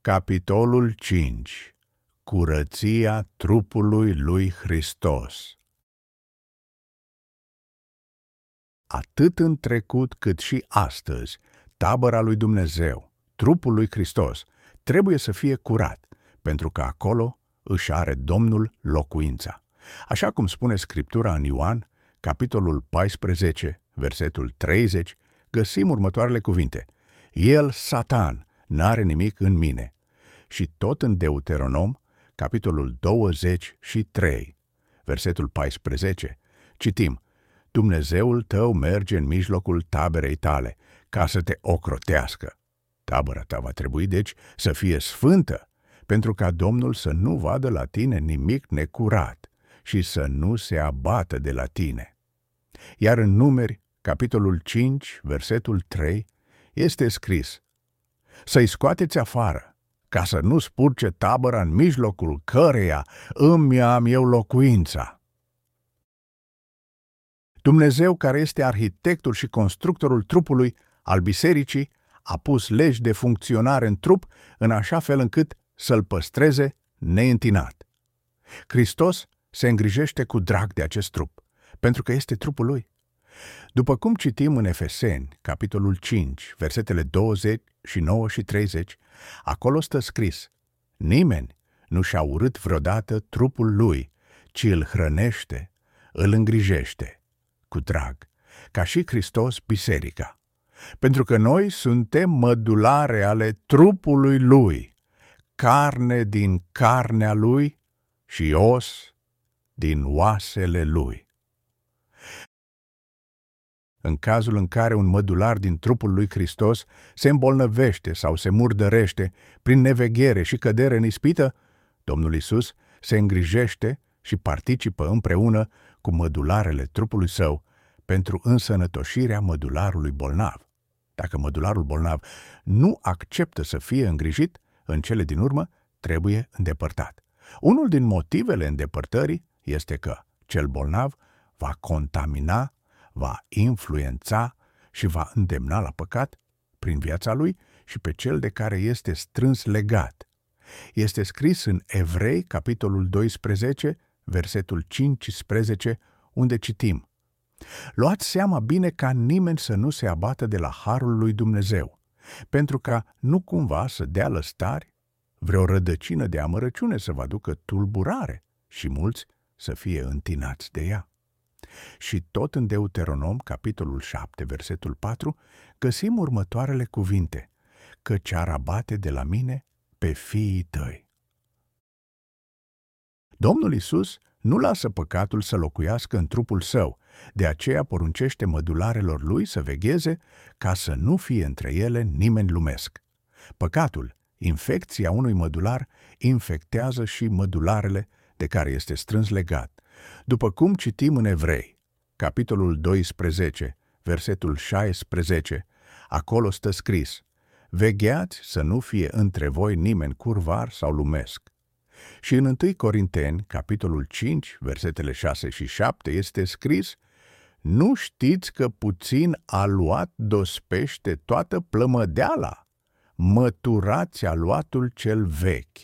Capitolul 5. Curăția trupului lui Hristos. Atât în trecut cât și astăzi, tabăra lui Dumnezeu, trupul lui Hristos, trebuie să fie curat, pentru că acolo își are Domnul locuința. Așa cum spune Scriptura în Ioan, capitolul 14, versetul 30, găsim următoarele cuvinte: El, Satan, n-are nimic în mine. Și tot în Deuteronom, capitolul 23, versetul 14, citim: Dumnezeul tău merge în mijlocul taberei tale, ca să te ocrotească. Tabăra ta va trebui, deci, să fie sfântă, pentru ca Domnul să nu vadă la tine nimic necurat și să nu se abată de la tine. Iar în Numeri, capitolul 5, versetul 3, este scris: Să-i scoateți afară, ca să nu spurce tabăra în mijlocul căreia îmi am eu locuința. Dumnezeu, care este arhitectul și constructorul trupului al bisericii, a pus legi de funcționare în trup în așa fel încât să-l păstreze neîntinat. Hristos se îngrijește cu drag de acest trup, pentru că este trupul lui. După cum citim în Efeseni, capitolul 5, versetele 29 și 30, acolo stă scris: Nimeni nu și-a urât vreodată trupul lui, ci îl hrănește, îl îngrijește cu drag, ca și Hristos biserica. Pentru că noi suntem mădulare ale trupului lui, carne din carnea lui și os din oasele lui. În cazul în care un mădular din trupul lui Hristos se îmbolnăvește sau se murdărește prin neveghere și cădere în ispită, Domnul Iisus se îngrijește și participă împreună cu mădularele trupului său pentru însănătoșirea mădularului bolnav. Dacă mădularul bolnav nu acceptă să fie îngrijit, în cele din urmă trebuie îndepărtat. Unul din motivele îndepărtării este că cel bolnav va contamina, va influența și va îndemna la păcat prin viața lui și pe cel de care este strâns legat. Este scris în Evrei, capitolul 12, versetul 15, unde citim: Luați seama bine ca nimeni să nu se abată de la harul lui Dumnezeu, pentru ca nu cumva să dea lăstari vreo rădăcină de amărăciune să vă aducă tulburare și mulți să fie întinați de ea. Și tot în Deuteronom, capitolul 7, versetul 4, găsim următoarele cuvinte: Căci ar abate de la mine pe fiii tăi. Domnul Iisus nu lasă păcatul să locuiască în trupul său, de aceea poruncește mădularelor lui să vegheze ca să nu fie între ele nimeni lumesc. Păcatul, infecția unui mădular, infectează și mădularele de care este strâns legat. După cum citim în Evrei, capitolul 12, versetul 16, acolo stă scris: Vegheați să nu fie între voi nimeni curvar sau lumesc. Și în 1 Corinteni, capitolul 5, versetele 6 și 7, este scris: Nu știți că puțin aluat dospește toată plămădeala? Măturați aluatul cel vechi.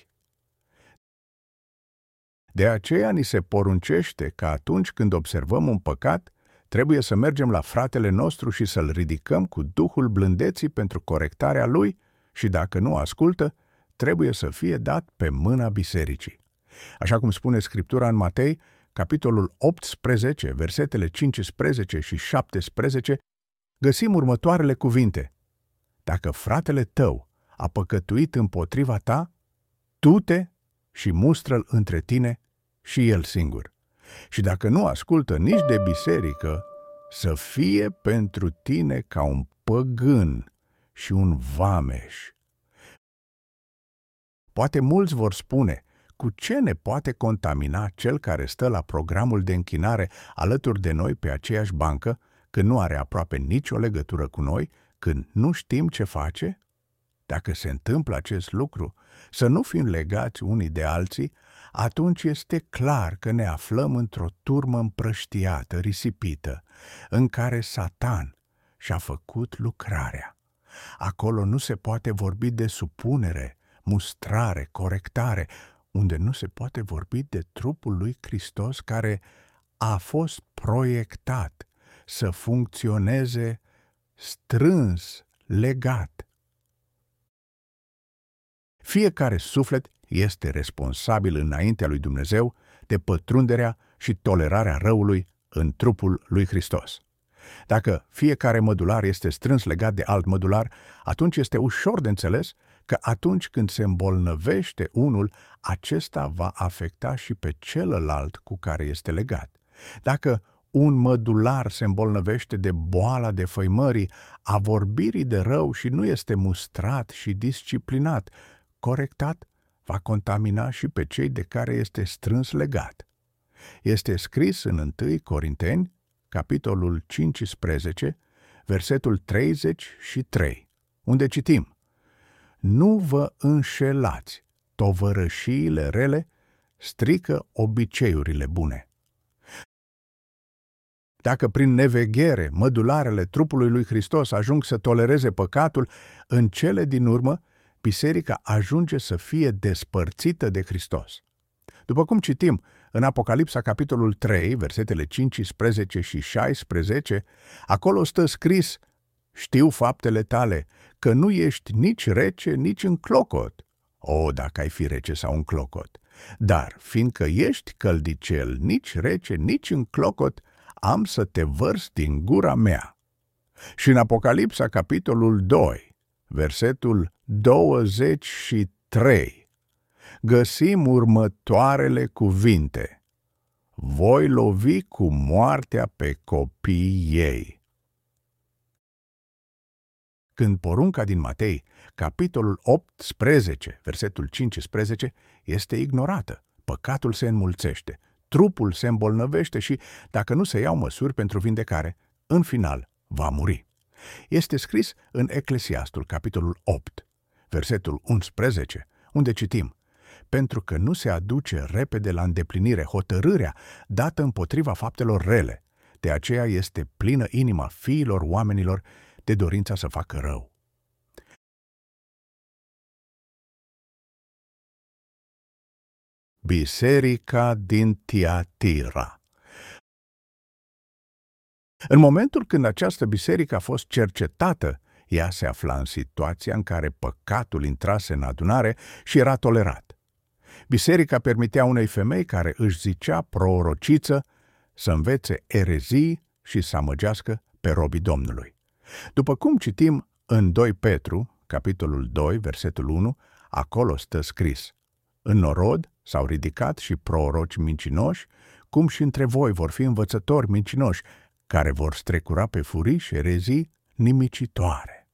De aceea ni se poruncește că atunci când observăm un păcat, trebuie să mergem la fratele nostru și să-l ridicăm cu duhul blândeții pentru corectarea lui și dacă nu ascultă, trebuie să fie dat pe mâna bisericii. Așa cum spune Scriptura în Matei, capitolul 18, versetele 15 și 17, găsim următoarele cuvinte: Dacă fratele tău a păcătuit împotriva ta, du-te și mustră-l între tine și el singur. Și dacă nu ascultă nici de biserică, să fie pentru tine ca un păgân și un vameș. Poate mulți vor spune: cu ce ne poate contamina cel care stă la programul de închinare alături de noi pe aceeași bancă, când nu are aproape nicio legătură cu noi, când nu știm ce face? Dacă se întâmplă acest lucru, să nu fim legați unii de alții, atunci este clar că ne aflăm într-o turmă împrăștiată, risipită, în care Satan și-a făcut lucrarea. Acolo nu se poate vorbi de supunere, mustrare, corectare, unde nu se poate vorbi de trupul lui Hristos care a fost proiectat să funcționeze strâns, legat. Fiecare suflet este responsabil înaintea lui Dumnezeu de pătrunderea și tolerarea răului în trupul lui Hristos. Dacă fiecare mădular este strâns legat de alt mădular, atunci este ușor de înțeles că atunci când se îmbolnăvește unul, acesta va afecta și pe celălalt cu care este legat. Dacă un mădular se îmbolnăvește de boala defăimării, a vorbirii de rău și nu este mustrat și disciplinat, corectat, va contamina și pe cei de care este strâns legat. Este scris în 1 Corinteni, capitolul 15, versetul 33, unde citim: Nu vă înșelați, tovărășiile rele strică obiceiurile bune. Dacă prin neveghere mădularele trupului lui Hristos ajung să tolereze păcatul, în cele din urmă, biserica ajunge să fie despărțită de Hristos. După cum citim în Apocalipsa, capitolul 3, versetele 15 și 16, acolo stă scris: Știu faptele tale, că nu ești nici rece, nici în clocot. O, dacă ai fi rece sau în clocot! Dar, fiindcă ești căldicel, nici rece, nici în clocot, am să te vărs din gura mea. Și în Apocalipsa, capitolul 2, versetul 23, găsim următoarele cuvinte: Voi lovi cu moartea pe copiii ei. Când porunca din Matei, capitolul 18, versetul 15, este ignorată, păcatul se înmulțește, trupul se îmbolnăvește și, dacă nu se iau măsuri pentru vindecare, în final va muri. Este scris în Eclesiastul, capitolul 8, versetul 11, unde citim: Pentru că nu se aduce repede la îndeplinire hotărârea dată împotriva faptelor rele, de aceea este plină inima fiilor oamenilor de dorința să facă rău. Biserica din Tiatira. În momentul când această biserică a fost cercetată, ea se afla în situația în care păcatul intrase în adunare și era tolerat. Biserica permitea unei femei care își zicea prorociță să învețe erezii și să amăgească pe robii Domnului. După cum citim în 2 Petru, capitolul 2, versetul 1, acolo stă scris: În norod s-au ridicat și proroci mincinoși, cum și între voi vor fi învățători mincinoși, care vor strecura pe furiși erezii nimicitoare.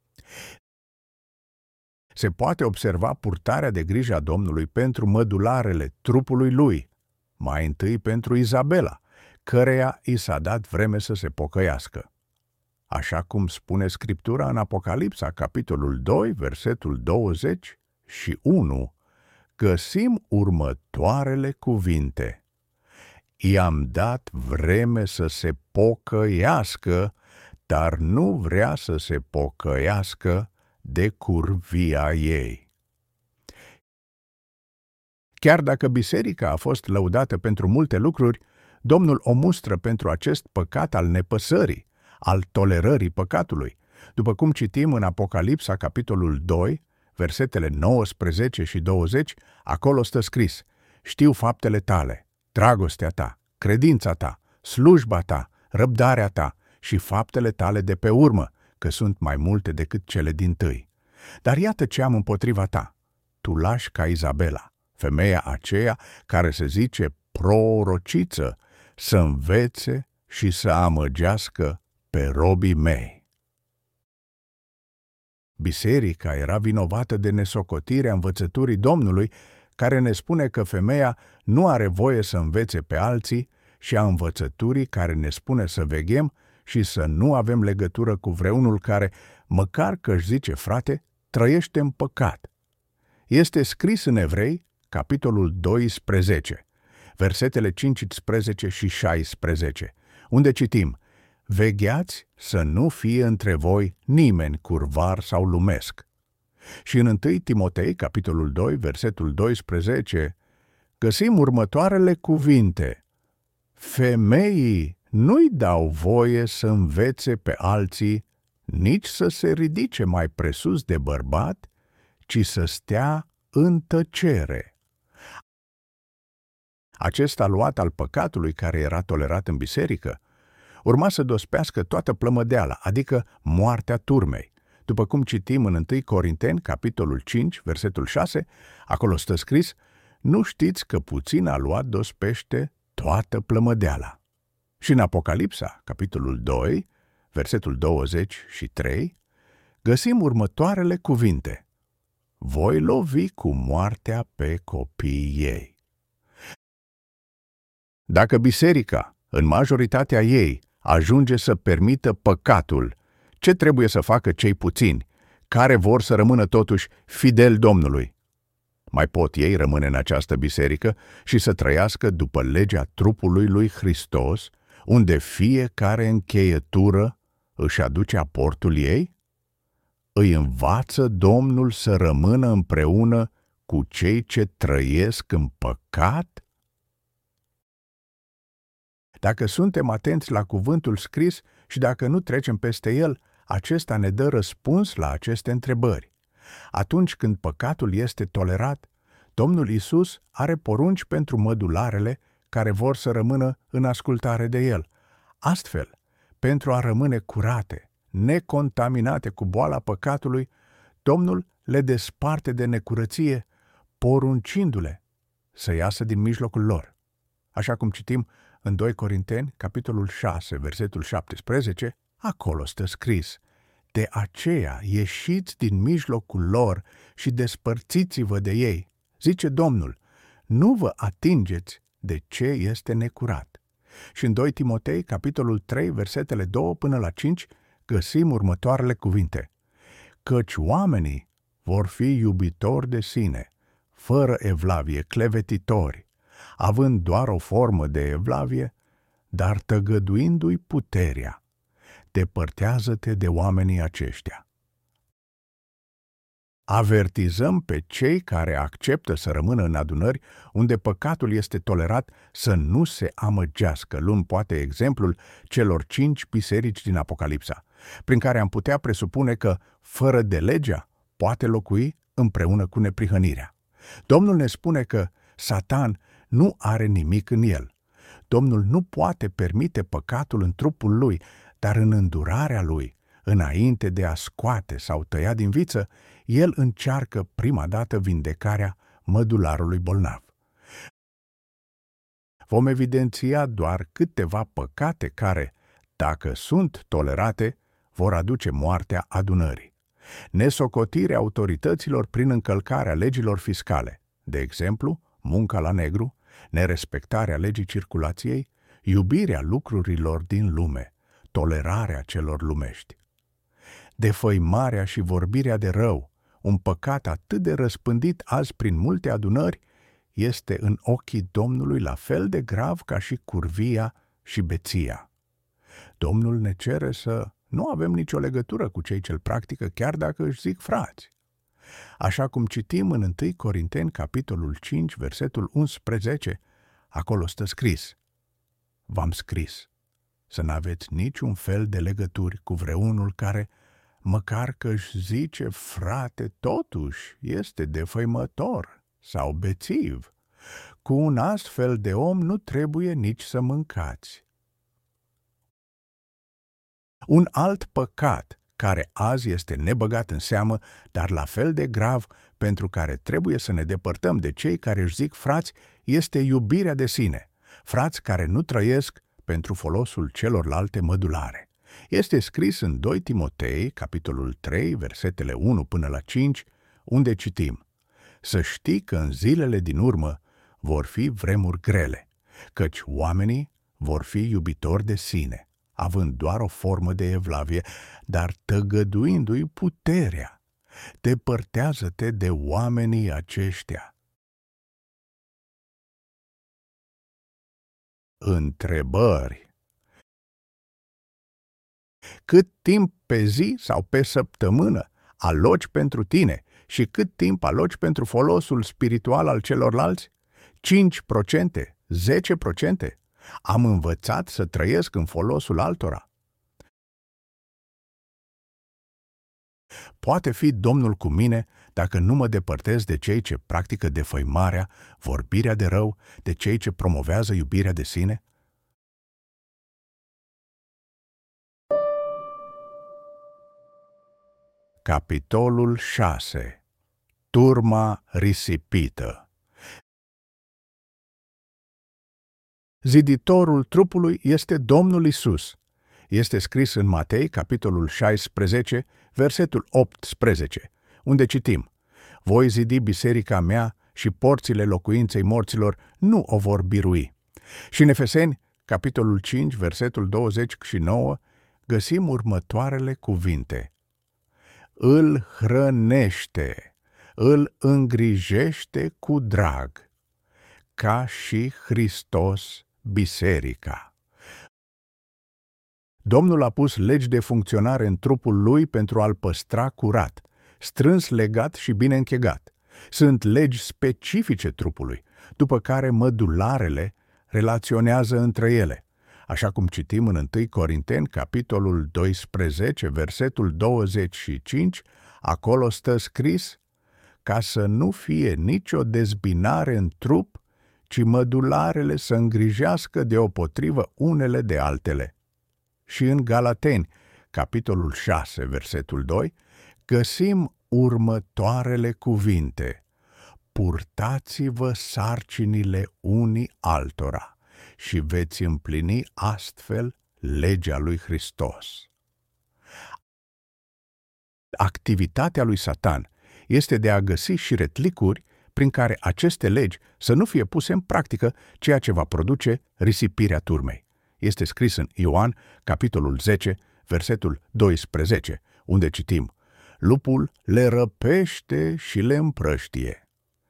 Se poate observa purtarea de grijă a Domnului pentru mădularele trupului lui, mai întâi pentru Izabela, căreia i s-a dat vreme să se pocăiască. Așa cum spune Scriptura în Apocalipsa, capitolul 2, versetul 21, găsim următoarele cuvinte: I-am dat vreme să se pocăiască, dar nu vrea să se pocăiască de curvia ei. Chiar dacă biserica a fost lăudată pentru multe lucruri, Domnul o mustră pentru acest păcat al nepăsării, al tolerării păcatului. După cum citim în Apocalipsa, capitolul 2, versetele 19 și 20, acolo stă scris: Știu faptele tale, dragostea ta, credința ta, slujba ta, răbdarea ta și faptele tale de pe urmă, că sunt mai multe decât cele dintâi. Dar iată ce am împotriva ta: tu lași ca Izabela, femeia aceea care se zice prorociță, să învețe și să amăgească pe robii mei. Biserica era vinovată de nesocotirea învățăturii Domnului, care ne spune că femeia nu are voie să învețe pe alții, și a învățăturii care ne spune să veghem și să nu avem legătură cu vreunul care, măcar că își zice frate, trăiește în păcat. Este scris în Evrei, capitolul 12, versetele 15 și 16, unde citim: Vegheați să nu fie între voi nimeni curvar sau lumesc. Și în 1 Timotei, capitolul 2, versetul 12, găsim următoarele cuvinte: femeii nu-i dau voie să învețe pe alții, nici să se ridice mai presus de bărbat, ci să stea în tăcere. Acest aluat al păcatului care era tolerat în biserică urma să dospească toată plămădeala, adică moartea turmei. După cum citim în 1 Corinteni, capitolul 5, versetul 6, acolo stă scris: nu știți că puțin aluat dospește toată plămădeala. Și în Apocalipsa, capitolul 2, versetul 23, găsim următoarele cuvinte: voi lovi cu moartea pe copiii ei. Dacă biserica, în majoritatea ei, ajunge să permită păcatul, ce trebuie să facă cei puțini, care vor să rămână totuși fideli Domnului? Mai pot ei rămâne în această biserică și să trăiască după legea trupului lui Hristos, unde fiecare încheietură își aduce aportul ei? Îi învață Domnul să rămână împreună cu cei ce trăiesc în păcat? Dacă suntem atenți la cuvântul scris și dacă nu trecem peste el, acesta ne dă răspuns la aceste întrebări. Atunci când păcatul este tolerat, Domnul Iisus are porunci pentru mădularele care vor să rămână în ascultare de el. Astfel, pentru a rămâne curate, necontaminate cu boala păcatului, Domnul le desparte de necurăție, poruncindu-le să iasă din mijlocul lor. Așa cum citim în 2 Corinteni, capitolul 6, versetul 17, acolo stă scris: de aceea ieșiți din mijlocul lor și despărțiți-vă de ei. Zice Domnul, nu vă atingeți de ce este necurat. Și în 2 Timotei, capitolul 3, versetele 2 până la 5, găsim următoarele cuvinte: căci oamenii vor fi iubitori de sine, fără evlavie, clevetitori, având doar o formă de evlavie, dar tăgăduindu-i puterea. Depărtează-te de oamenii aceștia. Avertizăm pe cei care acceptă să rămână în adunări unde păcatul este tolerat să nu se amăgească, luând poate exemplul celor 5 biserici din Apocalipsa, prin care am putea presupune că, fără de legea, poate locui împreună cu neprihănirea. Domnul ne spune că Satan nu are nimic în el. Domnul nu poate permite păcatul în trupul lui, dar în îndurarea lui, înainte de a scoate sau tăia din viță, el încearcă prima dată vindecarea mădularului bolnav. Vom evidenția doar câteva păcate care, dacă sunt tolerate, vor aduce moartea adunării. Nesocotirea autorităților prin încălcarea legilor fiscale, de exemplu, munca la negru, nerespectarea legii circulației, iubirea lucrurilor din lume, tolerarea celor lumești. Defăimarea și vorbirea de rău, un păcat atât de răspândit azi prin multe adunări, este în ochii Domnului la fel de grav ca și curvia și beția. Domnul ne cere să nu avem nicio legătură cu cei ce-l practică, chiar dacă își zic frați. Așa cum citim în 1 Corinteni, capitolul 5, versetul 11, acolo stă scris: v-am scris să n-aveți niciun fel de legături cu vreunul care, măcar că își zice frate, totuși este defăimător sau bețiv. Cu un astfel de om nu trebuie nici să mâncați. Un alt păcat care azi este nebăgat în seamă, dar la fel de grav, pentru care trebuie să ne depărtăm de cei care își zic frați, este iubirea de sine, frați care nu trăiesc pentru folosul celorlalte mădulare. Este scris în 2 Timotei, capitolul 3, versetele 1 până la 5, unde citim: să știi că în zilele din urmă vor fi vremuri grele, căci oamenii vor fi iubitori de sine, având doar o formă de evlavie, dar tăgăduindu-i puterea. Depărtează-te de oamenii aceștia. Întrebări. Cât timp pe zi sau pe săptămână aloci pentru tine Și cât timp aloci pentru folosul spiritual al celorlalți? 5%? 10%? Am învățat să trăiesc în folosul altora. Poate fi Domnul cu mine dacă nu mă depărtez de cei ce practică defăimarea, vorbirea de rău, de cei ce promovează iubirea de sine? Capitolul 6. Turma risipită. Ziditorul trupului este Domnul Isus. Este scris în Matei, capitolul 16, versetul 18, unde citim: Voi zidi biserica mea și porțile locuinței morților nu o vor birui. Și în Efeseni, capitolul 5, versetul 29, găsim următoarele cuvinte: Îl hrănește, îl îngrijește cu drag, ca și Hristos biserica. Domnul a pus legi de funcționare în trupul lui pentru a-l păstra curat, strâns legat și bine închegat. Sunt legi specifice trupului, după care mădularele relaționează între ele. Așa cum citim în 1 Corinteni, capitolul 12, versetul 25, acolo stă scris: ca să nu fie nicio dezbinare în trup, ci mădularele să îngrijească deopotrivă unele de altele. Și în Galateni, capitolul 6, versetul 2, găsim următoarele cuvinte: purtați-vă sarcinile unii altora și veți împlini astfel legea lui Hristos. Activitatea lui Satan este de a găsi șiretlicuri prin care aceste legi să nu fie puse în practică, ceea ce va produce risipirea turmei. Este scris în Ioan, capitolul 10, versetul 12, unde citim: lupul le răpește și le împrăștie.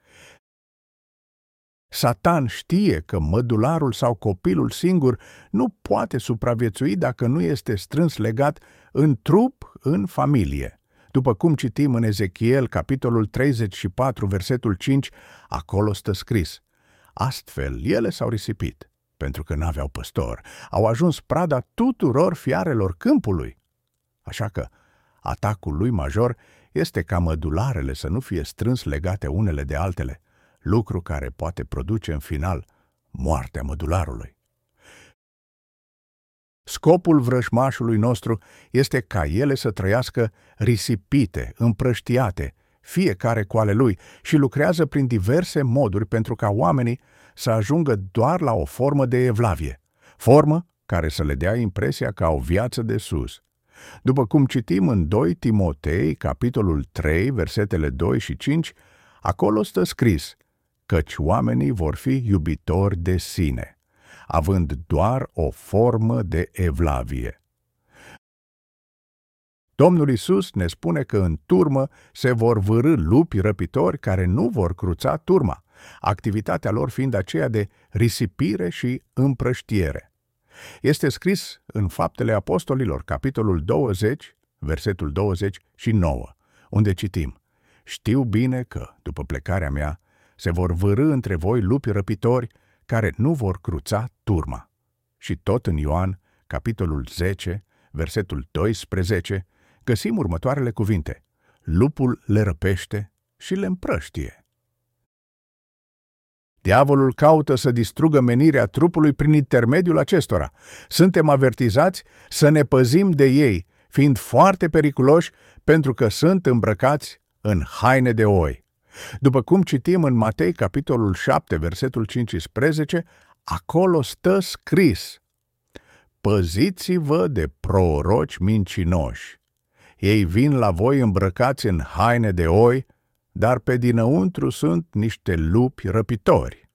Satan știe că mădularul sau copilul singur nu poate supraviețui dacă nu este strâns legat în trup, în familie. După cum citim în Ezechiel, capitolul 34, versetul 5, acolo stă scris: astfel ele s-au risipit, pentru că n-aveau păstor, au ajuns prada tuturor fiarelor câmpului. Așa că atacul lui major este ca mădularele să nu fie strâns legate unele de altele, lucru care poate produce în final moartea mădularului. Scopul vrăjmașului nostru este ca ele să trăiască risipite, împrăștiate, fiecare cu ale lui, și lucrează prin diverse moduri pentru ca oamenii să ajungă doar la o formă de evlavie, formă care să le dea impresia că au viață de sus. După cum citim în 2 Timotei, capitolul 3, versetele 2 și 5, acolo stă scris: căci oamenii vor fi iubitori de sine, având doar o formă de evlavie. Domnul Iisus ne spune că în turmă se vor vârî lupi răpitori care nu vor cruța turma, activitatea lor fiind aceea de risipire și împrăștiere. Este scris în Faptele Apostolilor, capitolul 20, versetul 29, unde citim: știu bine că, după plecarea mea, se vor vârî între voi lupi răpitori care nu vor cruța turma. Și tot în Ioan, capitolul 10, versetul 12, găsim următoarele cuvinte: lupul le răpește și le împrăștie. Diavolul caută să distrugă menirea trupului prin intermediul acestora. Suntem avertizați să ne păzim de ei, fiind foarte periculoși pentru că sunt îmbrăcați în haine de oi. După cum citim în Matei, capitolul 7, versetul 15, acolo stă scris: păziți-vă de proroci mincinoși. Ei vin la voi îmbrăcați în haine de oi, dar pe dinăuntru sunt niște lupi răpitori.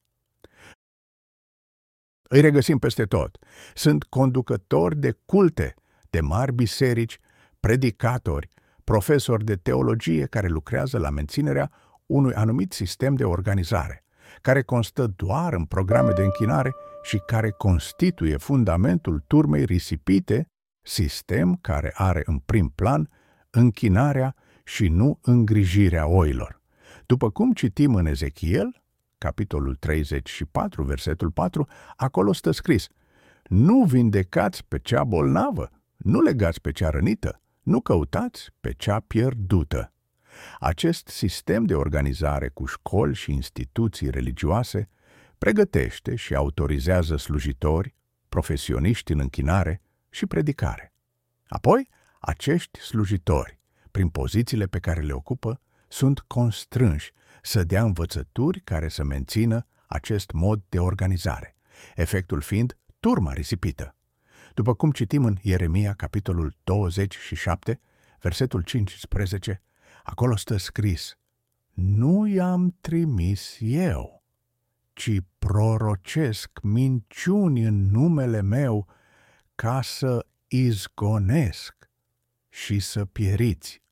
Îi regăsim peste tot. Sunt conducători de culte, de mari biserici, predicatori, profesori de teologie care lucrează la menținerea unui anumit sistem de organizare, care constă doar în programe de închinare și care constituie fundamentul turmei risipite, sistem care are în prim plan închinarea și nu îngrijirea oilor. După cum citim în Ezechiel, capitolul 34, versetul 4, acolo stă scris: nu vindecați pe cea bolnavă, nu legați pe cea rănită, nu căutați pe cea pierdută. Acest sistem de organizare cu școli și instituții religioase pregătește și autorizează slujitori, profesioniști în închinare și predicare. Apoi, acești slujitori, prin pozițiile pe care le ocupă, sunt constrânși să dea învățături care să mențină acest mod de organizare, efectul fiind turma risipită. După cum citim în Ieremia, capitolul 27, versetul 15, acolo stă scris: nu i-am trimis eu, ci prorocesc minciuni în numele meu ca să izgonesc și să pieriți.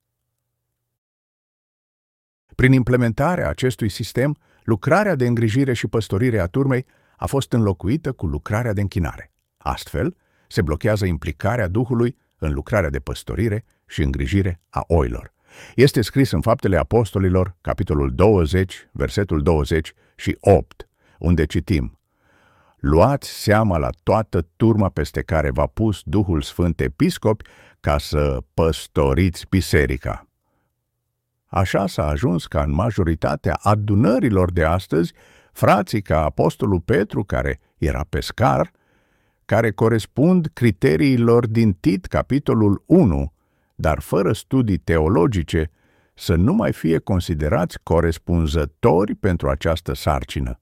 Prin implementarea acestui sistem, lucrarea de îngrijire și păstorire a turmei a fost înlocuită cu lucrarea de închinare. Astfel, se blochează implicarea Duhului în lucrarea de păstorire și îngrijire a oilor. Este scris în Faptele Apostolilor, capitolul 20, versetul 28, unde citim: luați seama la toată turma peste care v-a pus Duhul Sfânt episcopi ca să păstoriți biserica. Așa s-a ajuns ca în majoritatea adunărilor de astăzi, frații ca apostolul Petru, care era pescar, care corespund criteriilor din Tit, capitolul 1, dar fără studii teologice, să nu mai fie considerați corespunzători pentru această sarcină.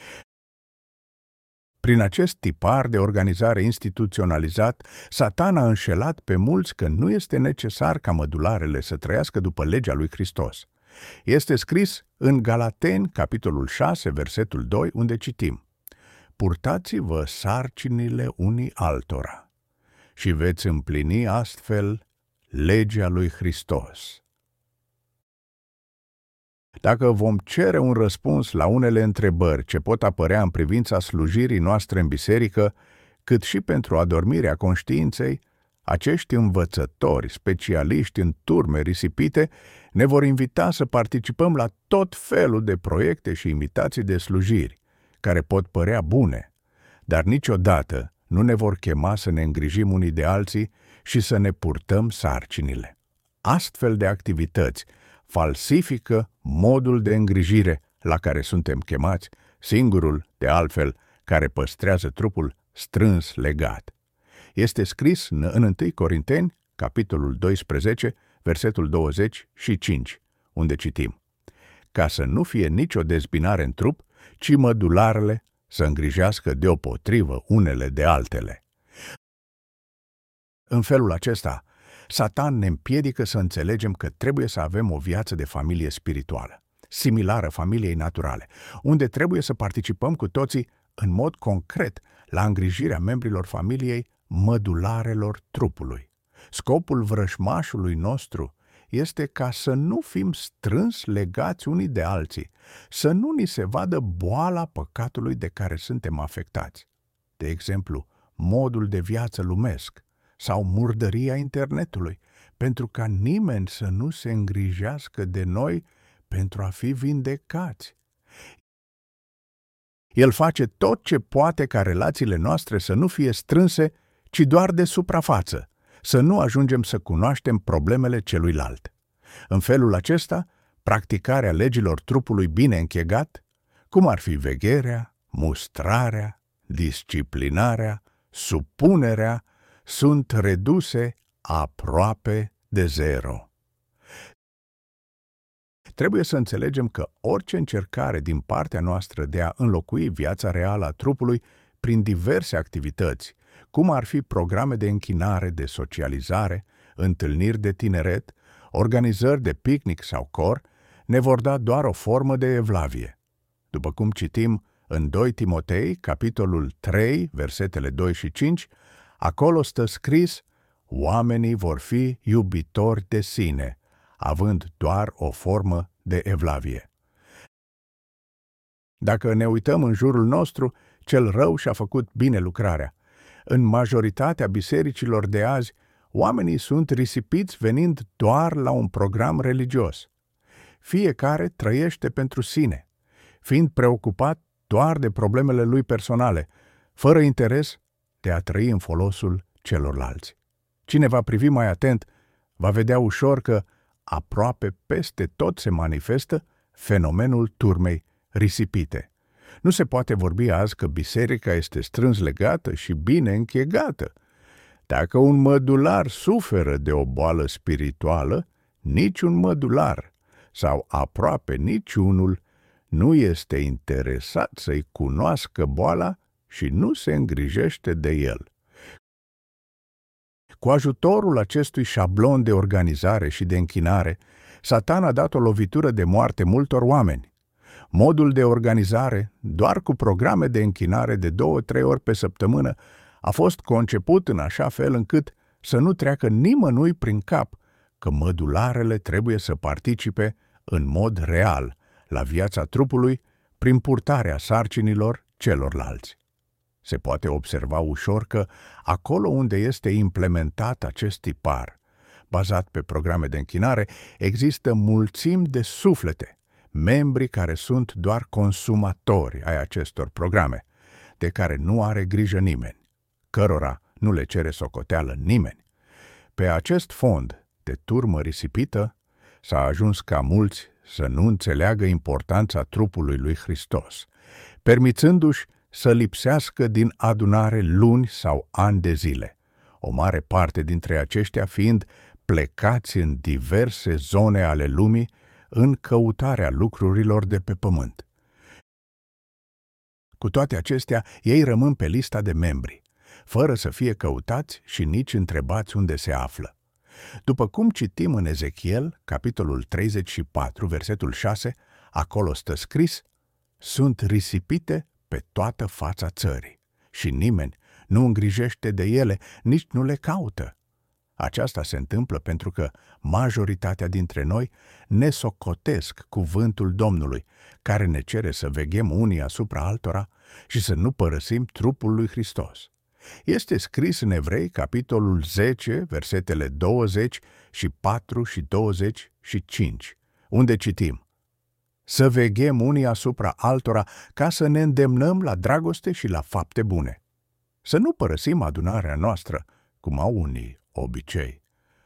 Prin acest tipar de organizare instituționalizat, Satan a înșelat pe mulți că nu este necesar ca mădularele să trăiască după legea lui Hristos. Este scris în Galateni, capitolul 6, versetul 2, unde citim: purtați-vă sarcinile unii altora și veți împlini astfel legea lui Hristos. Dacă vom cere un răspuns la unele întrebări ce pot apărea în privința slujirii noastre în biserică, cât și pentru adormirea conștiinței, acești învățători, specialiști în turme risipite, ne vor invita să participăm la tot felul de proiecte și imitații de slujiri, care pot părea bune, dar niciodată nu ne vor chema să ne îngrijim unii de alții și să ne purtăm sarcinile. Astfel de activități falsifică modul de îngrijire la care suntem chemați, singurul, de altfel, care păstrează trupul strâns legat. Este scris în 1 Corinteni, capitolul 12, versetul 25, unde citim: ca să nu fie nicio dezbinare în trup, ci mădularele să îngrijească deopotrivă unele de altele. În felul acesta, Satan ne împiedică să înțelegem că trebuie să avem o viață de familie spirituală, similară familiei naturale, unde trebuie să participăm cu toții în mod concret la îngrijirea membrilor familiei, mădularelor trupului. Scopul vrășmașului nostru este ca să nu fim strâns legați unii de alții, să nu ni se vadă boala păcatului de care suntem afectați. De exemplu, modul de viață lumesc sau murdăria internetului, pentru ca nimeni să nu se îngrijească de noi pentru a fi vindecați. El face tot ce poate ca relațiile noastre să nu fie strânse, ci doar de suprafață, să nu ajungem să cunoaștem problemele celuilalt. În felul acesta, practicarea legilor trupului bine închegat, cum ar fi vegherea, mustrarea, disciplinarea, supunerea, sunt reduse aproape de zero. Trebuie să înțelegem că orice încercare din partea noastră de a înlocui viața reală a trupului prin diverse activități, cum ar fi programe de închinare, de socializare, întâlniri de tineret, organizări de picnic sau cor, ne vor da doar o formă de evlavie. După cum citim în 2 Timotei, capitolul 3, versetele 2 și 5, acolo stă scris: oamenii vor fi iubitori de sine, având doar o formă de evlavie. Dacă ne uităm în jurul nostru, cel rău și-a făcut bine lucrarea. În majoritatea bisericilor de azi, Oamenii sunt risipiți venind doar la un program religios. Fiecare trăiește pentru sine, fiind preocupat doar de problemele lui personale, fără interes de a trăi în folosul celorlalți. Cine va privi mai atent va vedea ușor că aproape peste tot se manifestă fenomenul turmei risipite. Nu se poate vorbi azi că biserica este strâns legată și bine închegată. Dacă un mădular suferă de o boală spirituală, niciun mădular sau aproape niciunul nu este interesat să-i cunoască boala și nu se îngrijește de el. Cu ajutorul acestui șablon de organizare și de închinare, Satan a dat o lovitură de moarte multor oameni. Modul de organizare, doar cu programe de închinare de 2-3 ori pe săptămână, a fost conceput în așa fel încât să nu treacă nimănui prin cap că mădularele trebuie să participe în mod real la viața trupului prin purtarea sarcinilor celorlalți. Se poate observa ușor că acolo unde este implementat acest tipar, bazat pe programe de închinare, există mulțimi de suflete, membri care sunt doar consumatori ai acestor programe, de care nu are grijă nimeni, cărora nu le cere socoteală nimeni. Pe acest fond de turmă risipită s-a ajuns ca mulți să nu înțeleagă importanța trupului lui Hristos, permițându-și să lipsească din adunare luni sau ani de zile, o mare parte dintre aceștia fiind plecați în diverse zone ale lumii în căutarea lucrurilor de pe pământ. Cu toate acestea, ei rămân pe lista de membri, fără să fie căutați și nici întrebați unde se află. După cum citim în Ezechiel, capitolul 34, versetul 6, acolo stă scris: sunt risipite pe toată fața țării și nimeni nu îngrijește de ele, nici nu le caută. Aceasta se întâmplă pentru că majoritatea dintre noi ne socotesc cuvântul Domnului, care ne cere să veghem unii asupra altora și să nu părăsim trupul lui Hristos. Este scris în Evrei, capitolul 10, versetele 24 și 25, unde citim: să veghem unii asupra altora ca să ne îndemnăm la dragoste și la fapte bune. Să nu părăsim adunarea noastră, cum au unii obicei.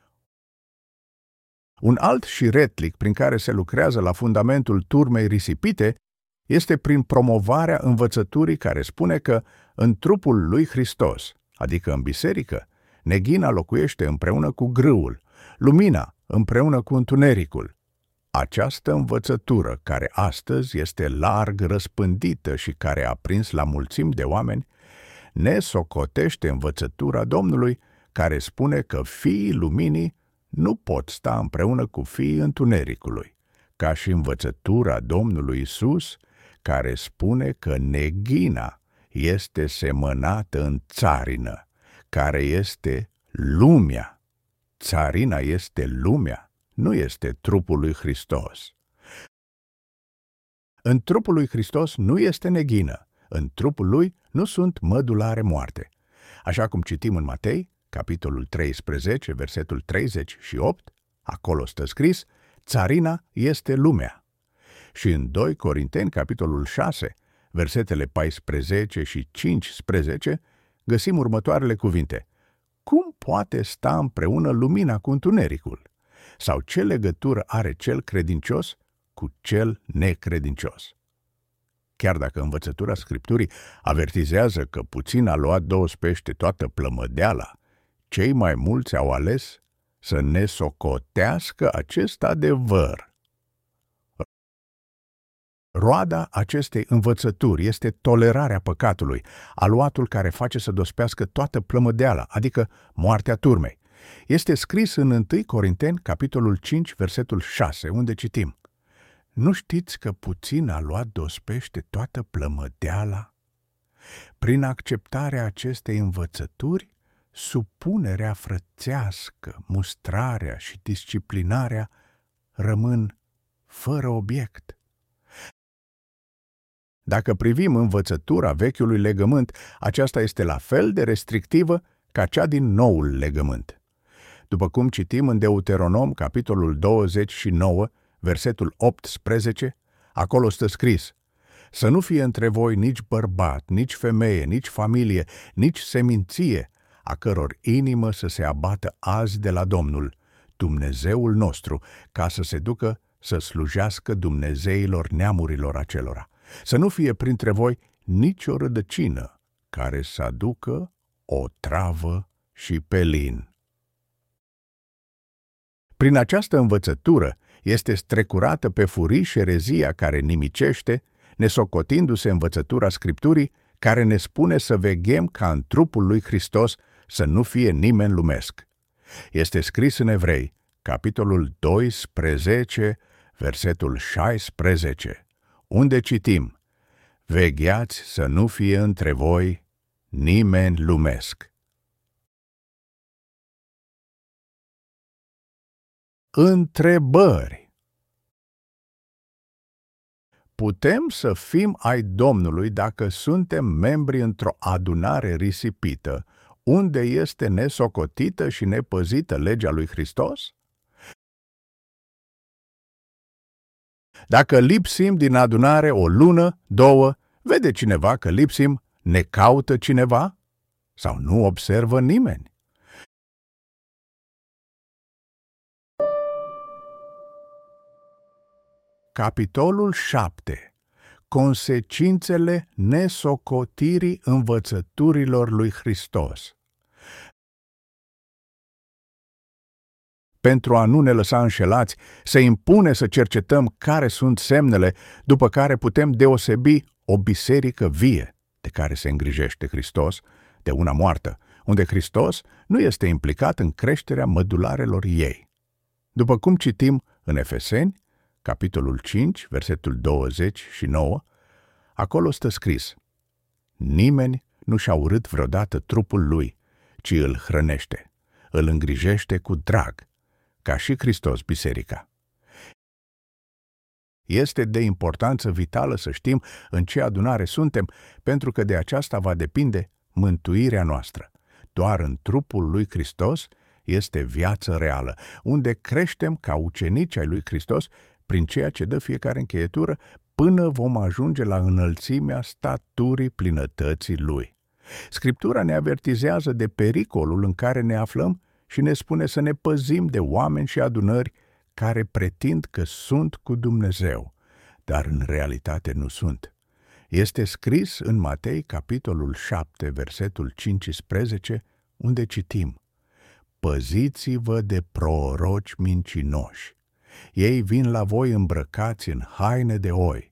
Un alt șiretlic prin care se lucrează la fundamentul turmei risipite este prin promovarea învățăturii care spune că în trupul lui Hristos, adică în biserică, neghina locuiește împreună cu grâul, lumina împreună cu întunericul. Această învățătură, care astăzi este larg răspândită și care a prins la mulțimi de oameni, ne socotește învățătura Domnului, care spune că fiii luminii nu pot sta împreună cu fiii întunericului, ca și învățătura Domnului Isus, care spune că neghina este semănată în țarină, care este lumea. Țarina este lumea, nu este trupul lui Hristos. În trupul lui Hristos nu este neghină, în trupul lui nu sunt mădulare moarte. Așa cum citim în Matei, capitolul 13, versetul 38, acolo stă scris: țarina este lumea. Și în 2 Corinteni, capitolul 6, versetele 14 și 15, găsim următoarele cuvinte: cum poate sta împreună lumina cu întunericul? Sau ce legătură are cel credincios cu cel necredincios? Chiar dacă învățătura Scripturii avertizează că puțin a luat 2 pește toată plămădeala, cei mai mulți au ales să ne socotească acest adevăr. Roada acestei învățături este tolerarea păcatului, aluatul care face să dospească toată plămădeala, adică moartea turmei. Este scris în 1 Corinteni, capitolul 5, versetul 6, unde citim: nu știți că puțin a luat dospește toată plămădeala? Prin acceptarea acestei învățături, supunerea frățească, mustrarea și disciplinarea rămân fără obiect. Dacă privim învățătura vechiului legământ, aceasta este la fel de restrictivă ca cea din noul legământ. După cum citim în Deuteronom, capitolul 29, versetul 18, acolo stă scris: să nu fie între voi nici bărbat, nici femeie, nici familie, nici seminție, a căror inimă să se abată azi de la Domnul, Dumnezeul nostru, ca să se ducă să slujească dumnezeilor neamurilor acelora. Să nu fie printre voi nicio rădăcină care să aducă o travă și pelin. Prin această învățătură este strecurată pe furiș erezia care nimicește, nesocotindu-se învățătura Scripturii, care ne spune să veghem ca în trupul lui Hristos să nu fie nimeni lumesc. Este scris în Evrei, capitolul 12, versetul 16, unde citim: vegheați să nu fie între voi nimeni lumesc. Întrebări. Putem să fim ai Domnului dacă suntem membri într-o adunare risipită, unde este nesocotită și nepăzită legea lui Hristos? Dacă lipsim din adunare o lună, două, vede cineva că lipsim, ne caută cineva? Sau nu observă nimeni? Capitolul 7. Consecințele nesocotirii învățăturilor lui Hristos. Pentru a nu ne lăsa înșelați, se impune să cercetăm care sunt semnele după care putem deosebi o biserică vie, de care se îngrijește Hristos, de una moartă, unde Hristos nu este implicat în creșterea mădularelor ei. După cum citim în Efeseni, capitolul 5, versetul 29, acolo stă scris: nimeni nu și-a urât vreodată trupul lui, ci îl hrănește, îl îngrijește cu drag, ca și Hristos biserica. Este de importanță vitală să știm în ce adunare suntem, pentru că de aceasta va depinde mântuirea noastră. Doar în trupul lui Hristos este viață reală, unde creștem ca ucenici ai lui Hristos prin ceea ce dă fiecare încheietură, până vom ajunge la înălțimea staturii plinătății lui. Scriptura ne avertizează de pericolul în care ne aflăm și ne spune să ne păzim de oameni și adunări care pretind că sunt cu Dumnezeu, dar în realitate nu sunt. Este scris în Matei, capitolul 7, versetul 15, unde citim: păziți-vă de proroci mincinoși. Ei vin la voi îmbrăcați în haine de oi.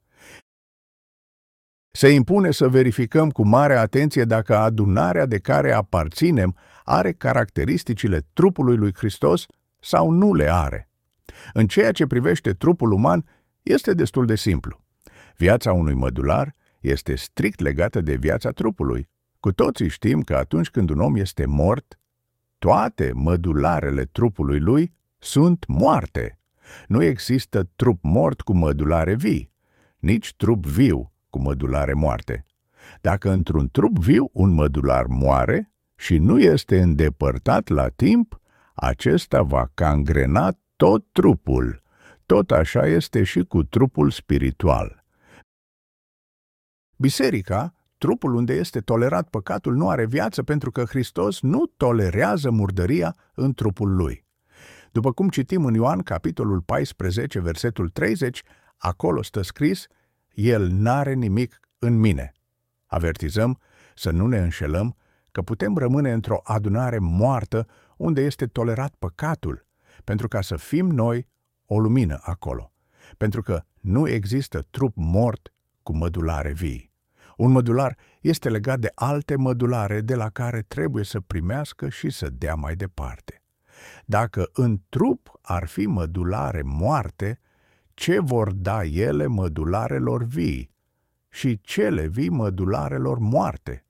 Se impune să verificăm cu mare atenție dacă adunarea de care aparținem are caracteristicile trupului lui Hristos sau nu le are. În ceea ce privește trupul uman, este destul de simplu. Viața unui mădular este strict legată de viața trupului. Cu toții știm că atunci când un om este mort, toate mădularele trupului lui sunt moarte. Nu există trup mort cu mădulare vii, nici trup viu cu mădulare moarte. Dacă într-un trup viu un mădular moare și nu este îndepărtat la timp, acesta va gangrena tot trupul. Tot așa este și cu trupul spiritual. Biserica, trupul unde este tolerat păcatul, nu are viață pentru că Hristos nu tolerează murdăria în trupul lui. După cum citim în Ioan, capitolul 14, versetul 30, acolo stă scris: El n-are nimic în mine. Avertizăm să nu ne înșelăm că putem rămâne într-o adunare moartă unde este tolerat păcatul, pentru ca să fim noi o lumină acolo, pentru că nu există trup mort cu mădulare vii. Un mădular este legat de alte mădulare de la care trebuie să primească și să dea mai departe. Dacă în trup ar fi mădulare moarte, ce vor da ele mădularelor vii și cele vii mădularelor moarte?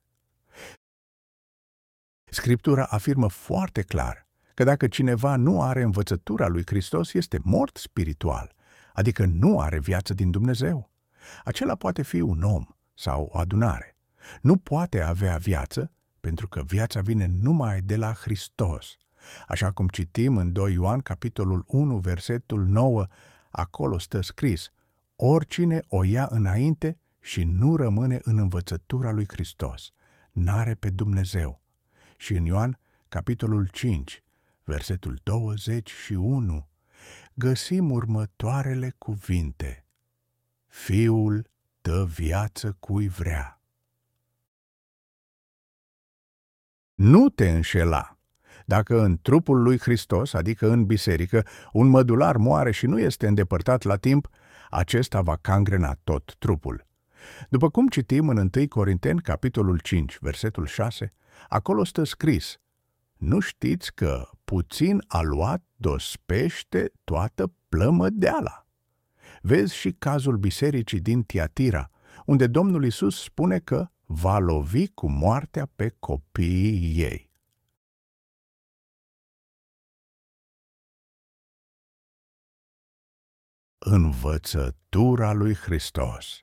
Scriptura afirmă foarte clar că dacă cineva nu are învățătura lui Hristos, este mort spiritual, adică nu are viață din Dumnezeu. Acela poate fi un om sau o adunare. Nu poate avea viață pentru că viața vine numai de la Hristos. Așa cum citim în 2 Ioan, capitolul 1, versetul 9, acolo stă scris: oricine o ia înainte și nu rămâne în învățătura lui Hristos, n-are pe Dumnezeu. Și în Ioan, capitolul 5, versetul 21, găsim următoarele cuvinte: Fiul dă viață cui vrea. Nu te înșela. Dacă în trupul lui Hristos, adică în biserică, un mădular moare și nu este îndepărtat la timp, acesta va cangrena tot trupul. După cum citim în 1 Corinteni, capitolul 5, versetul 6, acolo stă scris: nu știți că puțin aluat dospește toată plămădeala? Vezi și cazul bisericii din Tiatira, unde Domnul Iisus spune că va lovi cu moartea pe copiii ei. Învățătura lui Hristos.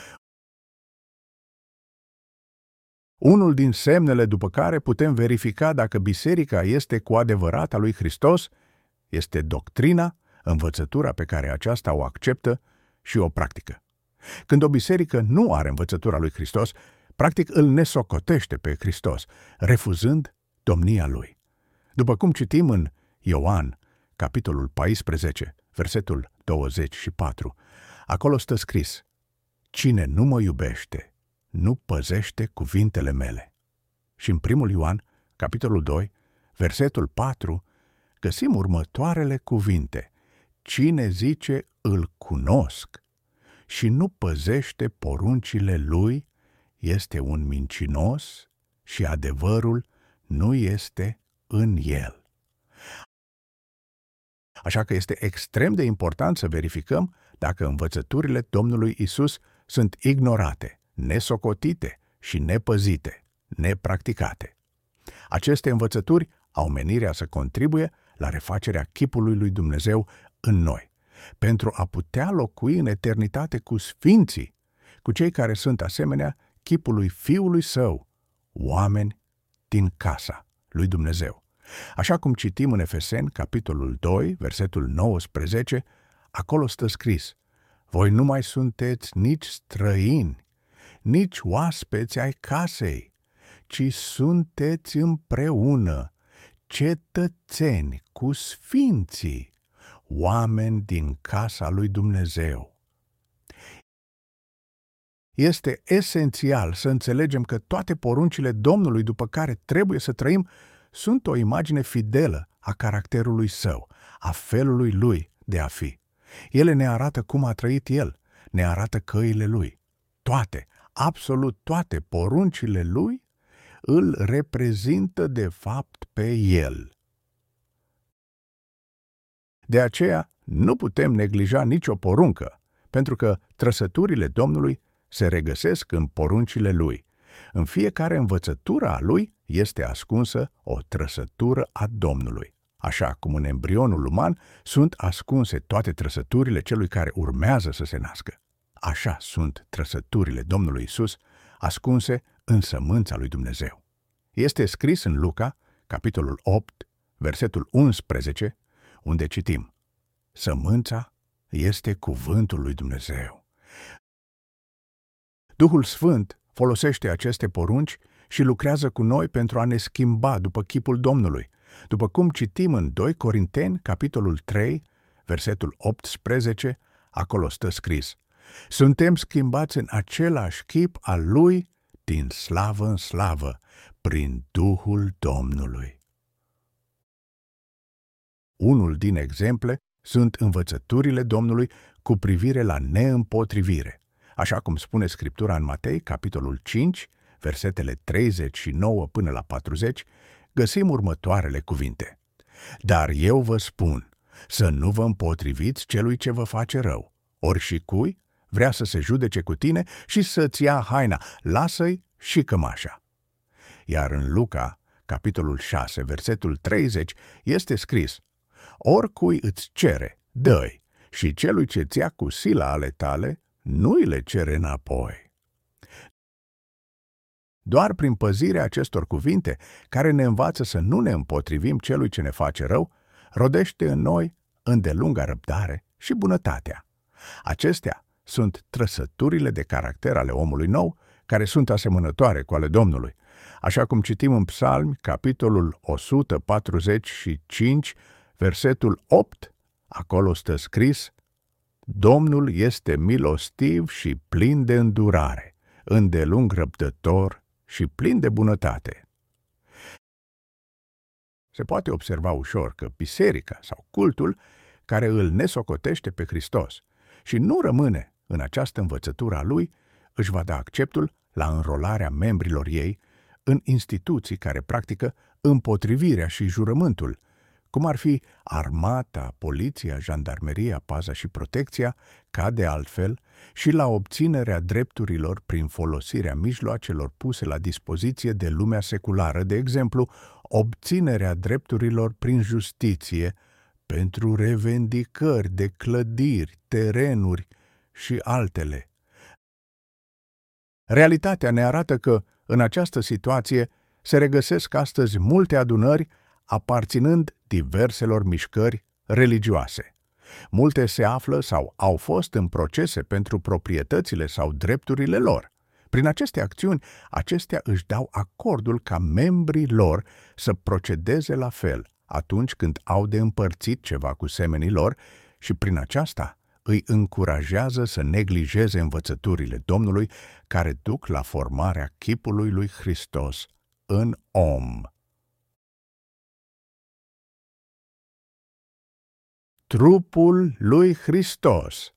Unul din semnele după care putem verifica dacă biserica este cu adevărat a lui Hristos este doctrina, învățătura pe care aceasta o acceptă și o practică. Când o biserică nu are învățătura lui Hristos, practic îl nesocotește pe Hristos, refuzând domnia lui. După cum citim în Ioan, capitolul 14, versetul 24, acolo stă scris: cine nu mă iubește, nu păzește cuvintele mele. Și în 1 Ioan, capitolul 2, versetul 4, găsim următoarele cuvinte: cine zice îl cunosc și nu păzește poruncile lui, este un mincinos și adevărul nu este în el. Așa că este extrem de important să verificăm dacă învățăturile Domnului Isus sunt ignorate, nesocotite și nepăzite, nepracticate. Aceste învățături au menirea să contribuie la refacerea chipului lui Dumnezeu în noi, pentru a putea locui în eternitate cu sfinții, cu cei care sunt asemenea chipului Fiului Său, oameni din casa lui Dumnezeu. Așa cum citim în Efeseni, capitolul 2, versetul 19, acolo stă scris: voi nu mai sunteți nici străini, nici oaspeți ai casei, ci sunteți împreună cetățeni cu sfinții, oameni din casa lui Dumnezeu. Este esențial să înțelegem că toate poruncile Domnului după care trebuie să trăim sunt o imagine fidelă a caracterului Său, a felului Lui de a fi. Ele ne arată cum a trăit El, ne arată căile Lui. Toate, absolut toate poruncile Lui îl reprezintă de fapt pe El. De aceea nu putem neglija nicio poruncă, pentru că trăsăturile Domnului se regăsesc în poruncile Lui. În fiecare învățătură a Lui este ascunsă o trăsătură a Domnului. Așa cum în embrionul uman sunt ascunse toate trăsăturile celui care urmează să se nască. Așa sunt trăsăturile Domnului Isus ascunse în sămânța lui Dumnezeu. Este scris în Luca, capitolul 8, versetul 11, unde citim: sămânța este cuvântul lui Dumnezeu. Duhul Sfânt folosește aceste porunci și lucrează cu noi pentru a ne schimba după chipul Domnului, după cum citim în 2 Corinteni, capitolul 3, versetul 18, acolo stă scris: suntem schimbați în același chip al Lui din slavă în slavă, prin Duhul Domnului. Unul din exemple sunt învățăturile Domnului cu privire la neîmpotrivire. Așa cum spune Scriptura în Matei, capitolul 5, versetele 39 până la 40, găsim următoarele cuvinte: dar eu vă spun să nu vă împotriviți celui ce vă face rău, ori și cui vrea să se judece cu tine și să-ți ia haina, lasă-i și cămașa. Iar în Luca, capitolul 6, versetul 30, este scris: oricui îți cere, dă-i, și celui ce-ți ia cu sila ale tale, nu îi le cere înapoi. Doar prin păzirea acestor cuvinte, care ne învață să nu ne împotrivim celui ce ne face rău, rodește în noi îndelunga răbdare și bunătatea. Acestea sunt trăsăturile de caracter ale omului nou, care sunt asemănătoare cu ale Domnului. Așa cum citim în Psalmi, capitolul 145, versetul 8, acolo stă scris: Domnul este milostiv și plin de îndurare, îndelung răbdător și plin de bunătate. Se poate observa ușor că biserica sau cultul care îl nesocotește pe Hristos și nu rămâne în această învățătură a lui, își va da acceptul la înrolarea membrilor ei în instituții care practică împotrivirea și jurământul, cum ar fi armata, poliția, jandarmeria, paza și protecția, ca de altfel și la obținerea drepturilor prin folosirea mijloacelor puse la dispoziție de lumea seculară, de exemplu, obținerea drepturilor prin justiție pentru revendicări de clădiri, terenuri și altele. Realitatea ne arată că, în această situație, se regăsesc astăzi multe adunări aparținând diverselor mișcări religioase. Multe se află sau au fost în procese pentru proprietățile sau drepturile lor. Prin aceste acțiuni, acestea își dau acordul ca membrii lor să procedeze la fel atunci când au de împărțit ceva cu semenii lor și prin aceasta îi încurajează să neglijeze învățăturile Domnului care duc la formarea chipului lui Hristos în om. Trupul lui Hristos.